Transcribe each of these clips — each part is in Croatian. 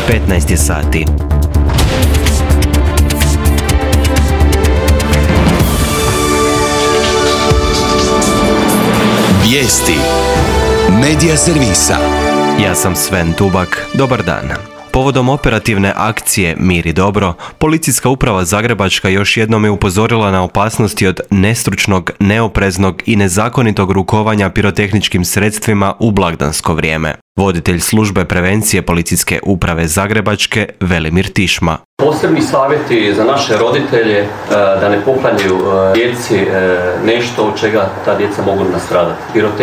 15 je sati. Vijesti Medija servisa. Ja sam Sven Tubak, dobar dan. Povodom operativne akcije Mir i dobro, Policijska uprava Zagrebačka još jednom je upozorila na opasnosti od nestručnog, neopreznog i nezakonitog rukovanja pirotehničkim sredstvima u blagdansko vrijeme. Voditelj službe prevencije Policijske uprave Zagrebačke Velimir Tišma. Posebni savjeti za naše roditelje da ne poklanjaju djeci nešto od čega ta djeca mogu nastradati.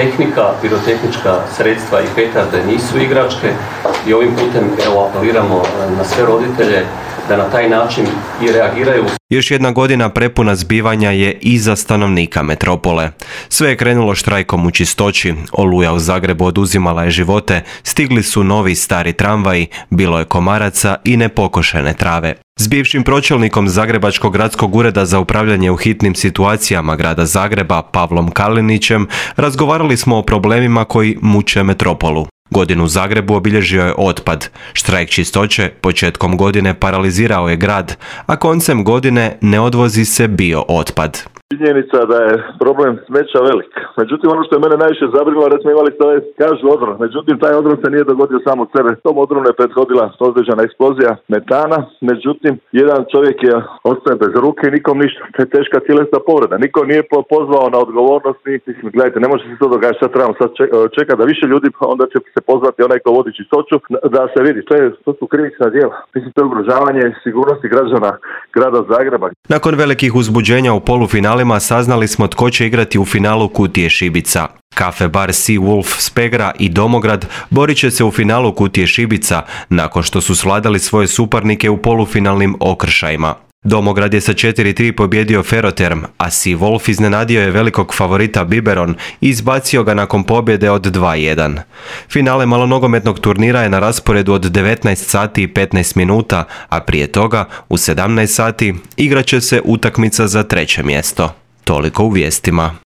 Pirotehnička sredstva i petarde nisu igračke i ovim putem apeliramo na sve roditelje da na taj način i reagiraju. Još jedna godina prepuna zbivanja je i za stanovnika metropole. Sve je krenulo štrajkom u Čistoći, oluja u Zagrebu oduzimala je živote, stigli su novi stari tramvaji, bilo je komaraca i nepokošene trave. S bivšim pročelnikom Zagrebačkog gradskog ureda za upravljanje u hitnim situacijama grada Zagreba, Pavlom Kalinićem, razgovarali smo o problemima koji muče metropolu. Godinu u Zagrebu obilježio je otpad. Štrajk čistoće početkom godine paralizirao je grad, a koncem godine ne odvozi se bio otpad. Činjenica da je problem smeća velik. Međutim, ono što je mene najviše zabrinulo, da smo imali ovaj, kažu odron. Međutim, taj odron se nije dogodio samo od sebe. Tom odronu je prethodila određena eksplozija metana. Međutim, jedan čovjek je ostao bez ruke i nikom ništa. To je teška tjelesna povreda. Niko nije pozvao na odgovornost. Mislim, gledajte, ne može se to događati. Sad trebamo čekati da više ljudi, onda će se pozvati onaj ko vodi Čistoću, da se vidi. To su krivična djela. Mislim, to je ugrožavanje sigurnosti građana grada Zagreba. Nakon velikih uzbuđenja u polufinalima saznali smo tko će igrati u finalu Kutije Šibica. Kafe bar Sea Wolf Spegra i Domograd borit će se u finalu Kutije Šibica nakon što su svladali svoje suparnike u polufinalnim okršajima. Domograd je sa 4-3 pobjedio Ferroterm, a Sea Wolf iznenadio je velikog favorita Biberon i izbacio ga nakon pobjede od 2-1. Finale malonogometnog turnira je na rasporedu od 19 sati i 15 minuta, a prije toga u 17 sati igrat će se utakmica za treće mjesto. Toliko u vijestima.